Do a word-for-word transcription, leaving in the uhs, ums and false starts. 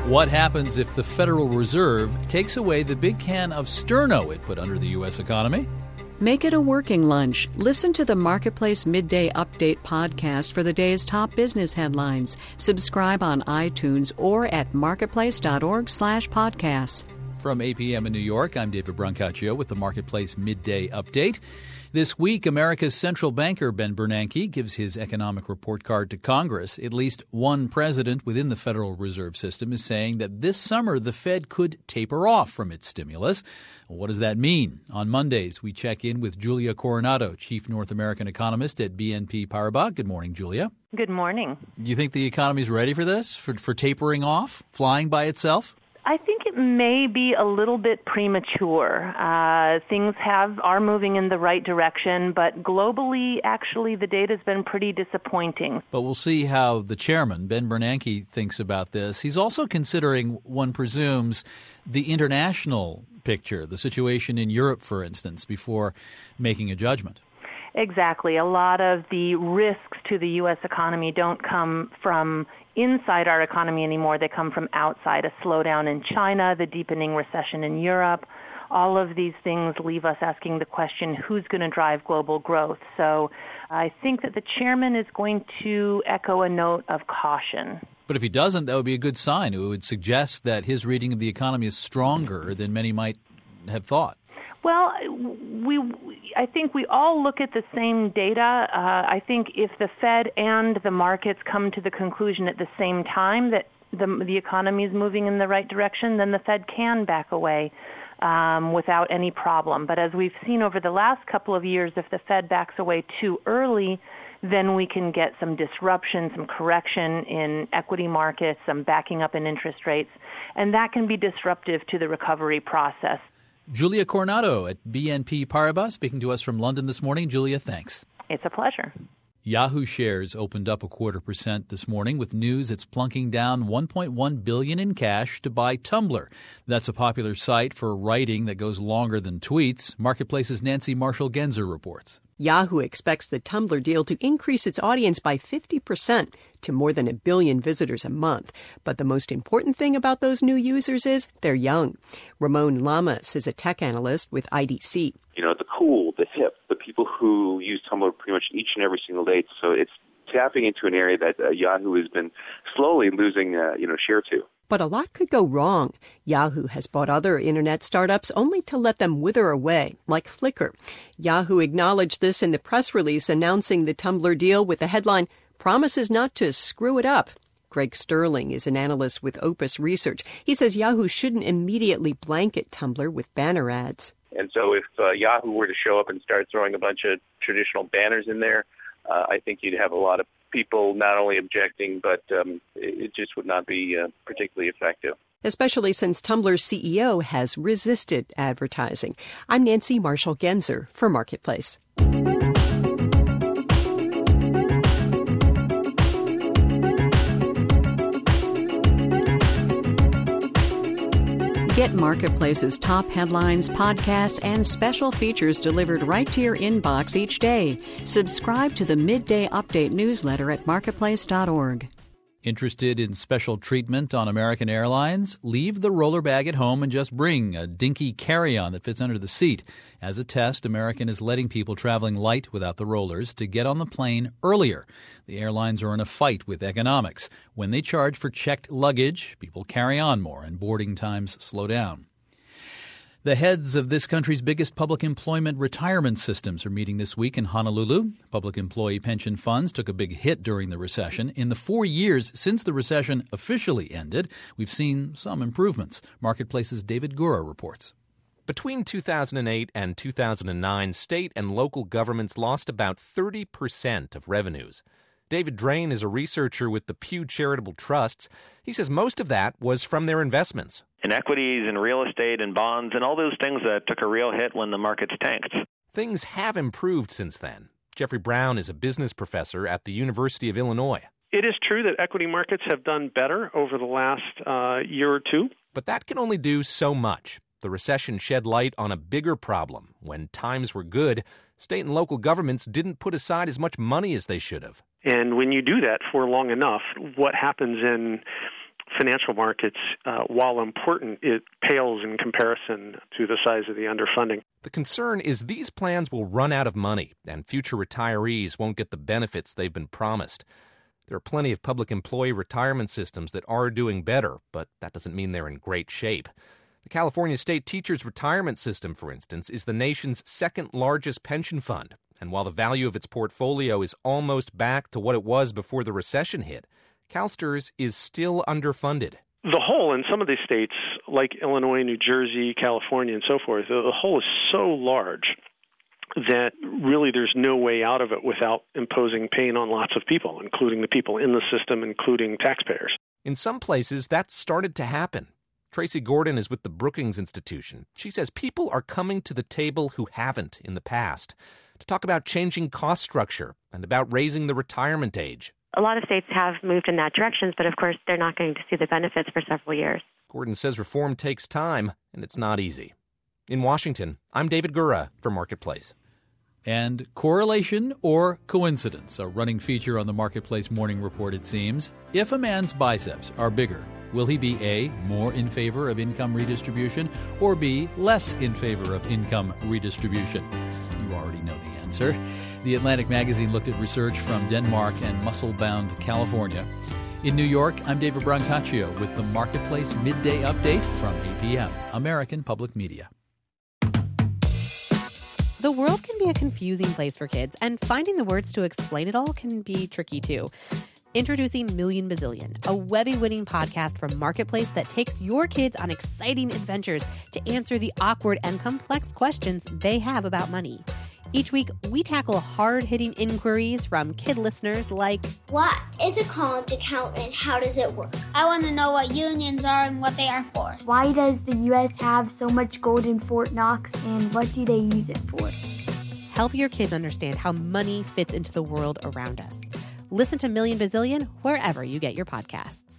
What happens if the Federal Reserve takes away the big can of sterno it put under the U S economy? Make it a working lunch. Listen to the Marketplace Midday Update podcast for the day's top business headlines. Subscribe on iTunes or at marketplace.org slash podcasts. From eight p.m. in New York, I'm David Brancaccio with the Marketplace Midday Update. This week, America's central banker Ben Bernanke gives his economic report card to Congress. At least one president within the Federal Reserve System is saying that this summer the Fed could taper off from its stimulus. What does that mean? On Mondays, we check in with Julia Coronado, chief North American economist at B N P Paribas. Good morning, Julia. Good morning. Do you think the economy is ready for this, for, for tapering off, flying by itself? I think it may be a little bit premature. Uh, things have are moving in the right direction, but globally, actually, the data's been pretty disappointing. But we'll see how the chairman, Ben Bernanke, thinks about this. He's also considering, one presumes, the international picture, the situation in Europe, for instance, before making a judgment. Exactly. A lot of the risks to the U S economy don't come from inside our economy anymore. They come from outside. A slowdown in China, the deepening recession in Europe. All of these things leave us asking the question, who's going to drive global growth? So I think that the chairman is going to echo a note of caution. But if he doesn't, that would be a good sign. It would suggest that his reading of the economy is stronger than many might have thought. Well, we, I think we all look at the same data. Uh, I think if the Fed and the markets come to the conclusion at the same time that the, the economy is moving in the right direction, then the Fed can back away um, without any problem. But as we've seen over the last couple of years, if the Fed backs away too early, then we can get some disruption, some correction in equity markets, some backing up in interest rates, and that can be disruptive to the recovery process. Julia Coronado at B N P Paribas speaking to us from London this morning. Julia, thanks. It's a pleasure. Yahoo shares opened up a quarter percent this morning with news it's plunking down one point one billion dollars in cash to buy Tumblr. That's a popular site for writing that goes longer than tweets. Marketplace's Nancy Marshall-Genzer reports. Yahoo expects the Tumblr deal to increase its audience by fifty percent to more than a billion visitors a month. But the most important thing about those new users is they're young. Ramon Lamas is a tech analyst with I D C. You know, the cool, the hip, the people who use Tumblr pretty much each and every single day. So it's tapping into an area that uh, Yahoo has been slowly losing, uh, you know, share to. But a lot could go wrong. Yahoo has bought other internet startups only to let them wither away, like Flickr. Yahoo acknowledged this in the press release announcing the Tumblr deal with the headline, "Promises not to screw it up." Greg Sterling is an analyst with Opus Research. He says Yahoo shouldn't immediately blanket Tumblr with banner ads. And so if uh, Yahoo were to show up and start throwing a bunch of traditional banners in there, uh, I think you'd have a lot of people not only objecting, but um, it just would not be uh, particularly effective. Especially since Tumblr's C E O has resisted advertising. I'm Nancy Marshall-Genzer for Marketplace. Get Marketplace's top headlines, podcasts, and special features delivered right to your inbox each day. Subscribe to the Midday Update newsletter at marketplace dot org. Interested in special treatment on American Airlines? Leave the roller bag at home and just bring a dinky carry-on that fits under the seat. As a test, American is letting people traveling light without the rollers to get on the plane earlier. The airlines are in a fight with economics. When they charge for checked luggage, people carry on more and boarding times slow down. The heads of this country's biggest public employment retirement systems are meeting this week in Honolulu. Public employee pension funds took a big hit during the recession. In the four years since the recession officially ended, we've seen some improvements. Marketplace's David Gura reports. Between two thousand eight and two thousand nine, state and local governments lost about thirty percent of revenues. David Drain is a researcher with the Pew Charitable Trusts. He says most of that was from their investments. In equities and real estate and bonds and all those things that took a real hit when the markets tanked. Things have improved since then. Jeffrey Brown is a business professor at the University of Illinois. It is true that equity markets have done better over the last uh, year or two. But that can only do so much. The recession shed light on a bigger problem. When times were good, state and local governments didn't put aside as much money as they should have. And when you do that for long enough, what happens in financial markets, uh, while important, it pales in comparison to the size of the underfunding. The concern is these plans will run out of money, and future retirees won't get the benefits they've been promised. There are plenty of public employee retirement systems that are doing better, but that doesn't mean they're in great shape. The California State Teachers Retirement System, for instance, is the nation's second largest pension fund. And while the value of its portfolio is almost back to what it was before the recession hit, CalSTRS is still underfunded. The hole in some of these states, like Illinois, New Jersey, California, and so forth, the hole is so large that really there's no way out of it without imposing pain on lots of people, including the people in the system, including taxpayers. In some places, that's started to happen. Tracy Gordon is with the Brookings Institution. She says people are coming to the table who haven't in the past to talk about changing cost structure and about raising the retirement age. A lot of states have moved in that direction, but of course they're not going to see the benefits for several years. Gordon says reform takes time, and it's not easy. In Washington, I'm David Gura for Marketplace. And correlation or coincidence, a running feature on the Marketplace Morning Report, it seems. If a man's biceps are bigger, will he be A, more in favor of income redistribution, or B, less in favor of income redistribution? You already know the answer. The Atlantic magazine looked at research from Denmark and muscle-bound California. In New York, I'm David Brancaccio with the Marketplace Midday Update from A P M, American Public Media. The world can be a confusing place for kids, and finding the words to explain it all can be tricky too. Introducing Million Bazillion, a Webby-winning podcast from Marketplace that takes your kids on exciting adventures to answer the awkward and complex questions they have about money. Each week, we tackle hard-hitting inquiries from kid listeners like, what is a college account and how does it work? I want to know what unions are and what they are for. Why does the U S have so much gold in Fort Knox and what do they use it for? Help your kids understand how money fits into the world around us. Listen to Million Bazillion wherever you get your podcasts.